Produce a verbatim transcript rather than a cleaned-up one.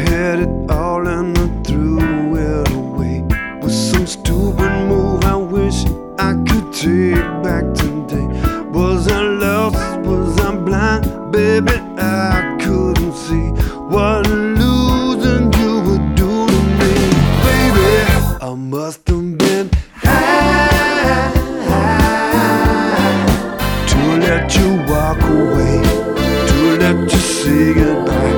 had it all and I threw it away. Was some stupid move I wish I could take back today. Was I lost? Was I blind? Baby, I couldn't see what losing you would do to me. Baby, I must have been high, high to let you walk away, to let you say goodbye.